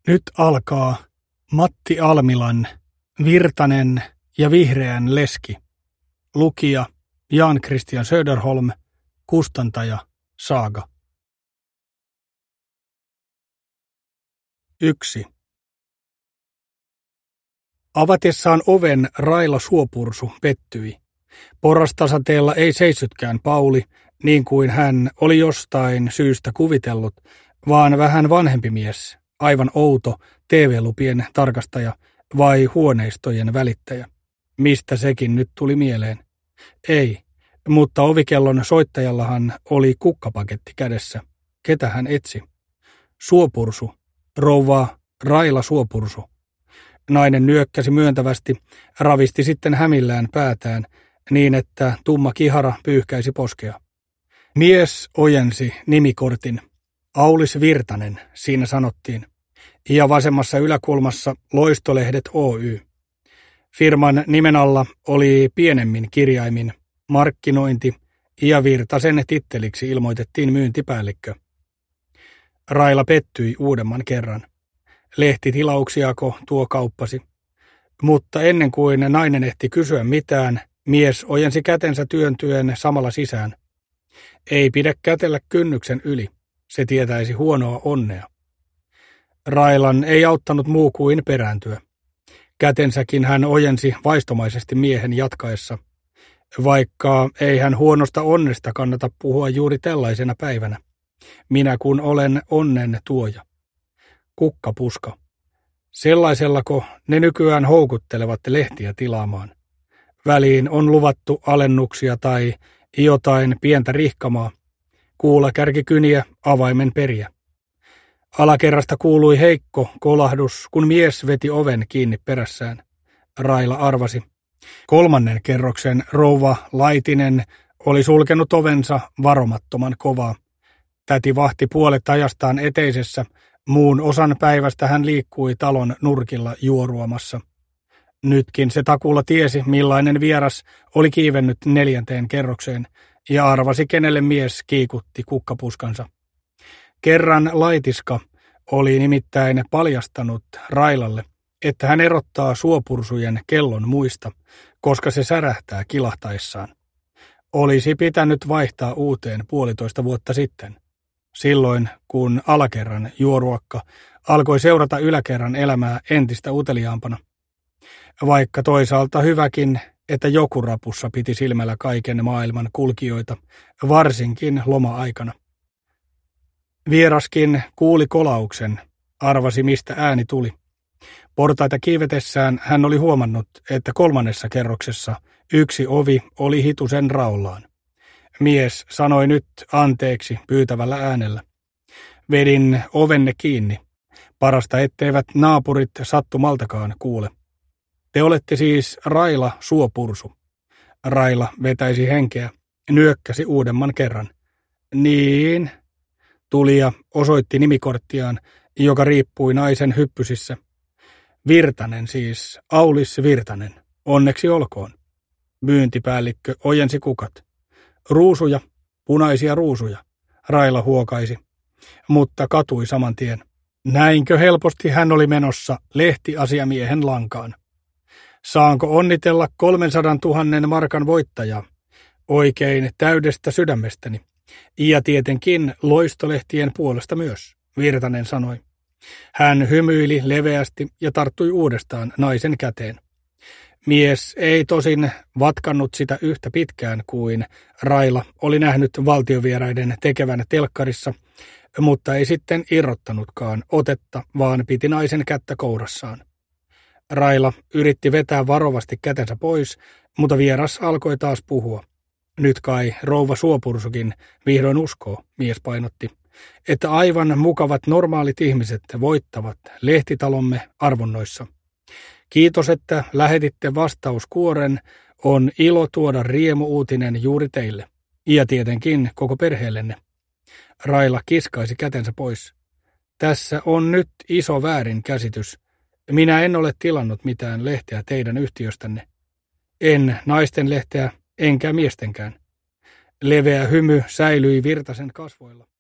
Nyt alkaa Matti Almilan Virtanen ja vihreän leski. Lukija Jan Christian Söderholm, kustantaja Saaga. 1. Avatessaan oven Raila Suopursu pettyi. Porrastasateella ei seissytkään Pauli, niin kuin hän oli jostain syystä kuvitellut, vaan vähän vanhempi mies, aivan outo TV-lupien tarkastaja vai huoneistojen välittäjä. Mistä sekin nyt tuli mieleen? Ei, mutta ovikellon soittajallahan oli kukkapaketti kädessä. Ketä hän etsi? Suopursu, rouva Raila Suopursu. Nainen nyökkäsi myöntävästi, ravisti sitten hämillään päätään, niin että tumma kihara pyyhkäisi poskea. Mies ojensi nimikortin. Aulis Virtanen, siinä sanottiin. Ja vasemmassa yläkulmassa Loistolehdet Oy. Firman nimen alla oli pienemmin kirjaimin markkinointi ja Virtasen titteliksi ilmoitettiin myyntipäällikkö. Raila pettyi uudemman kerran. Lehtitilauksiako tuo kauppasi? Mutta ennen kuin nainen ehti kysyä mitään, mies ojensi kätensä työntyen samalla sisään. Ei pidä kätellä kynnyksen yli, se tietäisi huonoa onnea. Railan ei auttanut muu kuin perääntyä. Kätensäkin hän ojensi vaistomaisesti miehen jatkaessa, vaikka ei hän huonosta onnesta kannata puhua juuri tällaisena päivänä. Minä kun olen onnen tuoja. Kukkapuska. Sellaisellako ne nykyään houkuttelevat lehtiä tilaamaan? Väliin on luvattu alennuksia tai jotain pientä rihkamaa, kuulakärkikyniä, avaimen periä. Alakerrasta kuului heikko kolahdus, kun mies veti oven kiinni perässään. Raila arvasi. 3. kerroksen rouva Laitinen oli sulkenut ovensa varomattoman kovaa. Täti vahti puolet ajastaan eteisessä, muun osan päivästä hän liikkui talon nurkilla juoruamassa. Nytkin se takuulla tiesi, millainen vieras oli kiivennyt 4. kerrokseen ja arvasi, kenelle mies kiikutti kukkapuskansa. Kerran Laitiska oli nimittäin paljastanut Railalle, että hän erottaa suopursujen kellon muista, koska se särähtää kilahtaessaan. Olisi pitänyt vaihtaa uuteen 1,5 vuotta sitten. Silloin, kun alakerran juoruakka alkoi seurata yläkerran elämää entistä uteliaampana. Vaikka toisaalta hyväkin, että joku rapussa piti silmällä kaiken maailman kulkijoita, varsinkin loma-aikana. Vieraskin kuuli kolauksen, arvasi mistä ääni tuli. Portaita kiivetessään hän oli huomannut, että 3. kerroksessa yksi ovi oli hitusen raollaan. Mies sanoi nyt anteeksi pyytävällä äänellä. Vedin ovenne kiinni. Parasta etteivät naapurit sattumaltakaan kuule. Te olette siis Raila Suopursu. Raila vetäisi henkeä, nyökkäsi uudemman kerran. Niin, tulija osoitti nimikorttiaan, joka riippui naisen hyppysissä. Virtanen siis, Aulis Virtanen, onneksi olkoon. Myyntipäällikkö ojensi kukat. Ruusuja, punaisia ruusuja, Raila huokaisi, mutta katui saman tien. Näinkö helposti hän oli menossa lehtiasiamiehen lankaan. Saanko onnitella 300 000 markan voittajaa? Oikein täydestä sydämestäni. Ja tietenkin Loistolehtien puolesta myös, Virtanen sanoi. Hän hymyili leveästi ja tarttui uudestaan naisen käteen. Mies ei tosin vatkannut sitä yhtä pitkään kuin Raila oli nähnyt valtiovieraiden tekevän telkkarissa, mutta ei sitten irrottanutkaan otetta, vaan piti naisen kättä kourassaan. Raila yritti vetää varovasti kätensä pois, mutta vieras alkoi taas puhua. Nyt kai rouva Suopursukin vihdoin uskoo, mies painotti, että aivan mukavat normaalit ihmiset voittavat lehtitalomme arvonnoissa. Kiitos, että lähetitte vastauskuoren. On ilo tuoda riemuuutinen juuri teille. Ja tietenkin koko perheellenne. Raila kiskaisi kätensä pois. Tässä on nyt iso väärinkäsitys. Minä en ole tilannut mitään lehteä teidän yhtiöstänne. En naisten lehteä, enkä miestenkään. Leveä hymy säilyi Virtasen kasvoilla.